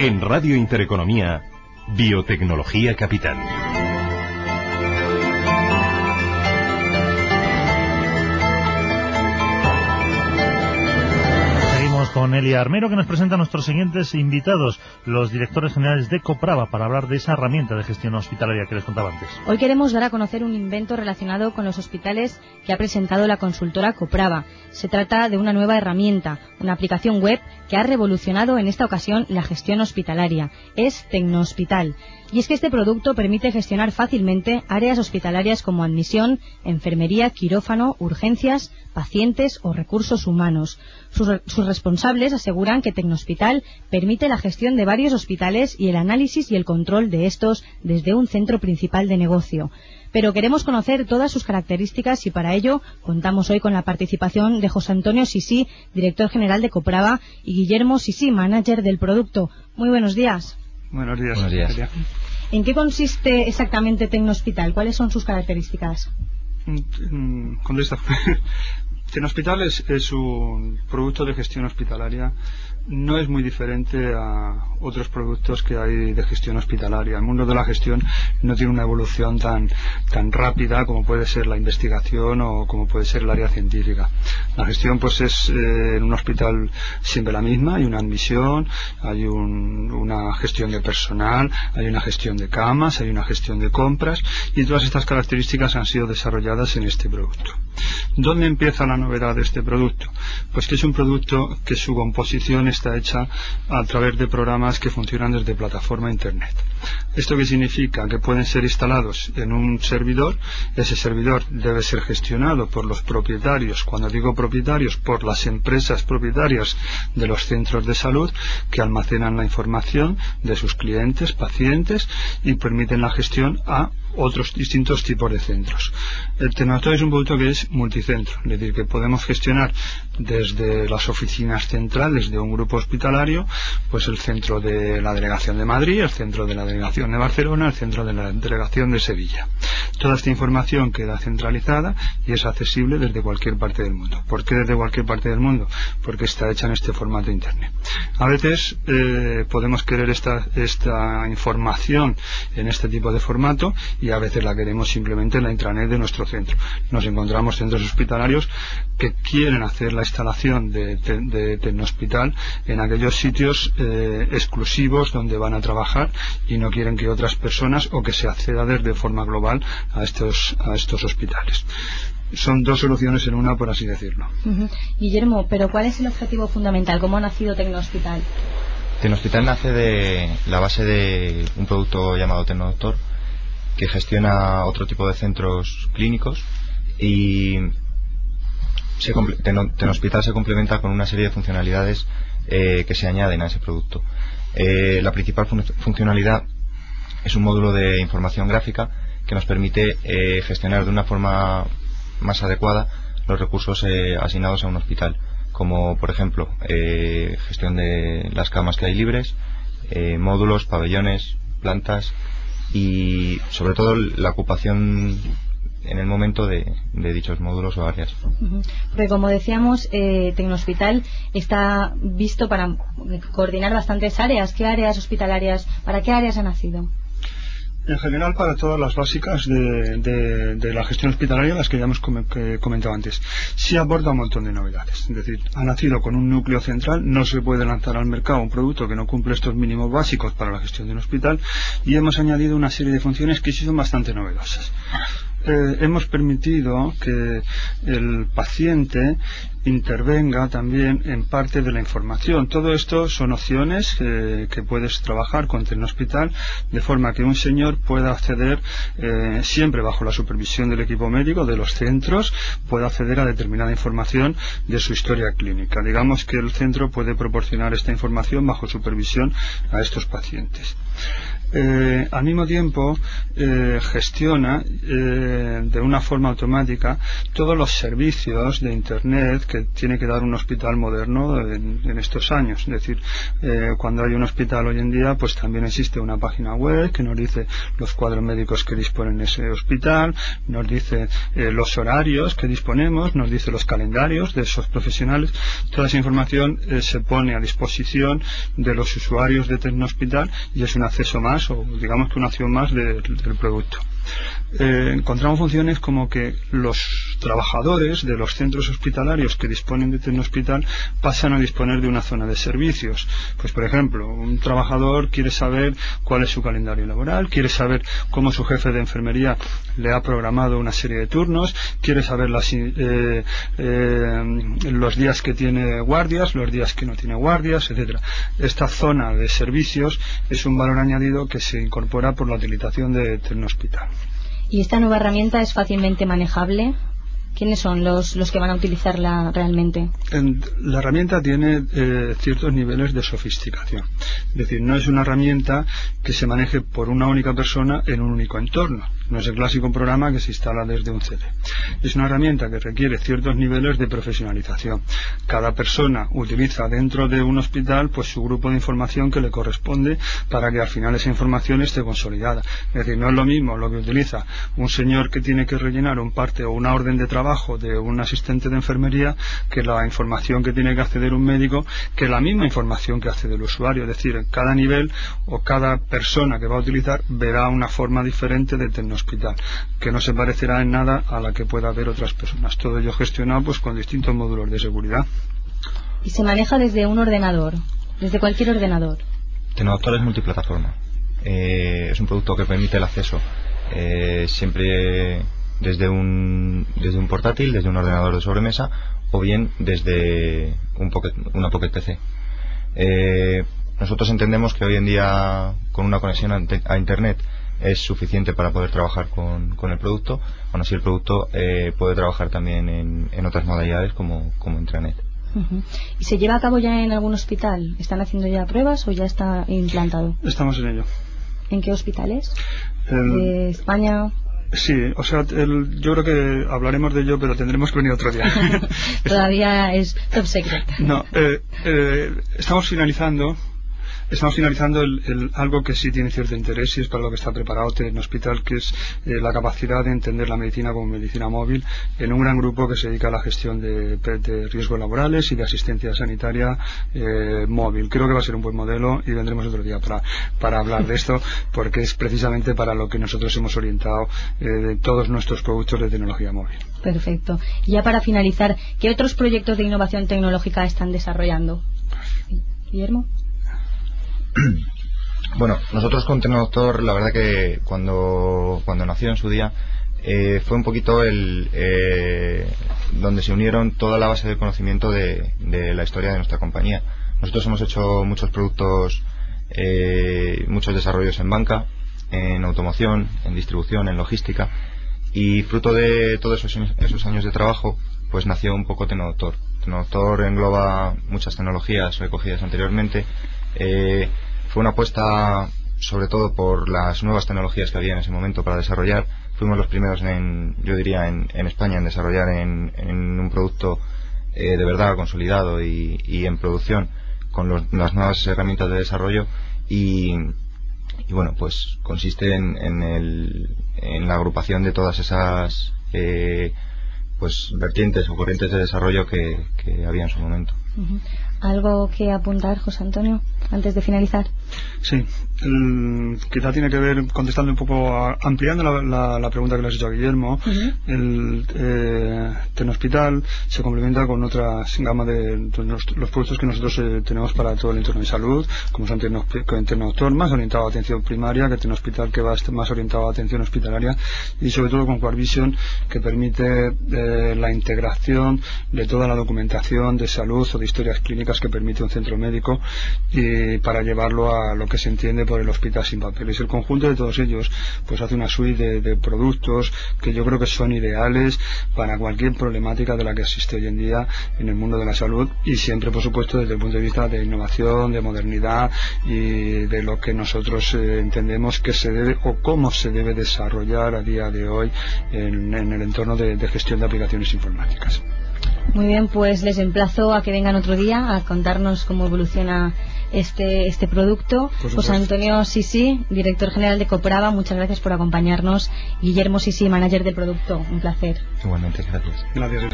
En Radio Intereconomía, Biotecnología Capital. Con Elia Armero, que nos presenta a nuestros siguientes invitados, los directores generales de Coprava, para hablar de esa herramienta de gestión hospitalaria que les contaba antes. Hoy queremos dar a conocer un invento relacionado con los hospitales que ha presentado la consultora Coprava. Se trata de una nueva herramienta, una aplicación web que ha revolucionado en esta ocasión la gestión hospitalaria. Es Tecnohospital. Y es que este producto permite gestionar fácilmente áreas hospitalarias como admisión, enfermería, quirófano, urgencias, pacientes o recursos humanos. Sus responsables aseguran que Tecnohospital permite la gestión de varios hospitales y el análisis y el control de estos desde un centro principal de negocio. Pero queremos conocer todas sus características y para ello contamos hoy con la participación de José Antonio Sisí, director general de Coprava, y Guillermo Sisí, manager del producto. Muy buenos días. Buenos días. Buenos días. ¿En qué consiste exactamente Tecnohospital? ¿Cuáles son sus características? Contesta. Tecnohospital es un producto de gestión hospitalaria. No es muy diferente a otros productos que hay de gestión hospitalaria. El mundo de la gestión no tiene una evolución tan rápida como puede ser la investigación o como puede ser el área científica. La gestión pues es en un hospital siempre la misma. Hay una admisión, hay una gestión de personal, hay una gestión de camas, hay una gestión de compras, y todas estas características han sido desarrolladas en este producto. ¿Dónde empieza la novedad de este producto? Pues que es un producto que su composición está hecha a través de programas que funcionan desde plataforma internet. ¿Esto qué significa? Que pueden ser instalados en un servidor. Ese servidor debe ser gestionado por los propietarios, cuando digo propietarios, por las empresas propietarias de los centros de salud, que almacenan la información de sus clientes, pacientes, y permiten la gestión a otros distintos tipos de centros. El Tecnohospital es un producto que es multicentro, es decir, que podemos gestionar desde las oficinas centrales de un grupo hospitalario, pues el centro de la delegación de Madrid, el centro de la delegación de Barcelona, el centro de la delegación de Sevilla. Toda esta información queda centralizada y es accesible desde cualquier parte del mundo. ¿Por qué desde cualquier parte del mundo? Porque está hecha en este formato internet. A veces podemos querer esta información en este tipo de formato, y a veces la queremos simplemente en la intranet de nuestro centro. Nos encontramos centros hospitalarios que quieren hacer la instalación de Tecnohospital en aquellos sitios exclusivos donde van a trabajar, y no quieren que otras personas o que se acceda de forma global a estos hospitales. Son dos soluciones en una, por así decirlo. Guillermo, pero ¿cuál es el objetivo fundamental? ¿Cómo ha nacido Tecnohospital? Tecnohospital nace de la base de un producto llamado Tecnodoctor, que gestiona otro tipo de centros clínicos, y Tecnohospital se complementa con una serie de funcionalidades que se añaden a ese producto. La principal funcionalidad es un módulo de información gráfica que nos permite gestionar de una forma más adecuada los recursos asignados a un hospital, como por ejemplo gestión de las camas que hay libres, módulos, pabellones, plantas, y sobre todo la ocupación en el momento de dichos módulos o áreas. Porque como decíamos, Tecnohospital está visto para coordinar bastantes áreas. ¿Qué áreas hospitalarias, para qué áreas ha nacido? En general, para todas las básicas de la gestión hospitalaria, las que ya hemos comentado antes. Sí aborda un montón de novedades. Es decir, ha nacido con un núcleo central. No se puede lanzar al mercado un producto que no cumple estos mínimos básicos para la gestión de un hospital, y hemos añadido una serie de funciones que sí son bastante novedosas. Hemos permitido que el paciente intervenga también en parte de la información. Todo esto son opciones que puedes trabajar con Tecnohospital, de forma que un señor pueda acceder, siempre bajo la supervisión del equipo médico de los centros, pueda acceder a determinada información de su historia clínica. Digamos que el centro puede proporcionar esta información bajo supervisión a estos pacientes. Al mismo tiempo gestiona de una forma automática todos los servicios de Internet que tiene que dar un hospital moderno en estos años. Es decir, cuando hay un hospital hoy en día, pues también existe una página web que nos dice los cuadros médicos que disponen ese hospital, nos dice los horarios que disponemos, nos dice los calendarios de esos profesionales. Toda esa información se pone a disposición de los usuarios de Tecnohospital y es un acceso más, o digamos que una acción más del producto. Encontramos funciones como que los trabajadores de los centros hospitalarios que disponen de Tecnohospital pasan a disponer de una zona de servicios. Pues por ejemplo, un trabajador quiere saber cuál es su calendario laboral, quiere saber cómo su jefe de enfermería le ha programado una serie de turnos, quiere saber los días que tiene guardias, los días que no tiene guardias, etcétera. Esta zona de servicios es un valor añadido que se incorpora por la utilización de Tecnohospital. ¿Y esta nueva herramienta es fácilmente manejable? ¿Quiénes son los que van a utilizarla realmente? La herramienta tiene ciertos niveles de sofisticación. Es decir, no es una herramienta que se maneje por una única persona en un único entorno. No es el clásico programa que se instala desde un CD. Es una herramienta que requiere ciertos niveles de profesionalización. Cada persona utiliza dentro de un hospital pues su grupo de información que le corresponde para que al final esa información esté consolidada. Es decir, no es lo mismo lo que utiliza un señor que tiene que rellenar un parte o una orden de trabajo de un asistente de enfermería que la información que tiene que acceder un médico, que la misma información que accede el usuario. Es decir, en cada nivel o cada persona que va a utilizar verá una forma diferente de Tecnohospital, que no se parecerá en nada a la que pueda ver otras personas. Todo ello gestionado pues con distintos módulos de seguridad. ¿Y se maneja desde un ordenador? ¿Desde cualquier ordenador? Tecnohospital es multiplataforma. Es un producto que permite el acceso siempre desde un portátil, desde un ordenador de sobremesa, o bien desde una Pocket PC. Nosotros entendemos que hoy en día con una conexión a Internet es suficiente para poder trabajar con el producto. Aún así, el producto puede trabajar también en otras modalidades como intranet. ¿Y se lleva a cabo ya en algún hospital? ¿Están haciendo ya pruebas o ya está implantado? Estamos en ello. ¿En qué hospitales? ¿De España? Sí, o sea, yo creo que hablaremos de ello, pero tendremos que venir otro día. Todavía es top secret. No, estamos finalizando algo que sí tiene cierto interés y es para lo que está preparado Tecnohospital, que es la capacidad de entender la medicina como medicina móvil en un gran grupo que se dedica a la gestión de riesgos laborales y de asistencia sanitaria móvil. Creo que va a ser un buen modelo y vendremos otro día para hablar de esto, porque es precisamente para lo que nosotros hemos orientado todos nuestros productos de tecnología móvil. Perfecto. Y ya para finalizar, ¿qué otros proyectos de innovación tecnológica están desarrollando? Guillermo. Bueno, nosotros con Tecnodoctor, la verdad que cuando nació en su día fue un poquito donde se unieron toda la base de conocimiento de la historia de nuestra compañía. Nosotros hemos hecho muchos productos, muchos desarrollos en banca, en automoción, en distribución, en logística, y fruto de todos esos años de trabajo pues nació un poco Tecnodoctor. Tecnodoctor engloba muchas tecnologías recogidas anteriormente. Fue una apuesta sobre todo por las nuevas tecnologías que había en ese momento para desarrollar. Fuimos los primeros en España en desarrollar en un producto de verdad consolidado y en producción con las nuevas herramientas de desarrollo y bueno, pues consiste en la agrupación de todas esas pues vertientes o corrientes de desarrollo que había en su momento. ¿Algo que apuntar, José Antonio, antes de finalizar? Sí, quizá tiene que ver, contestando un poco, ampliando la pregunta que le has hecho a Guillermo. El Tecnohospital se complementa con otras gamas de los productos que nosotros tenemos para todo el entorno de salud, como son Tecnodoctor, más orientado a atención primaria, que Tecnohospital, que va más orientado a atención hospitalaria, y sobre todo con QuarVision, que permite la integración de toda la documentación de salud o de historias clínicas que permite un centro médico, y para llevarlo a lo que se entiende por el hospital sin papeles. El conjunto de todos ellos pues hace una suite de productos que yo creo que son ideales para cualquier problemática de la que existe hoy en día en el mundo de la salud, y siempre por supuesto desde el punto de vista de innovación, de modernidad y de lo que nosotros entendemos que se debe o cómo se debe desarrollar a día de hoy en el entorno de gestión de aplicaciones informáticas. Muy bien, pues les emplazo a que vengan otro día a contarnos cómo evoluciona este producto. José Antonio Sisi, director general de Coprava, muchas gracias por acompañarnos. Guillermo Sisi, manager del producto, un placer. Igualmente, gracias. Gracias.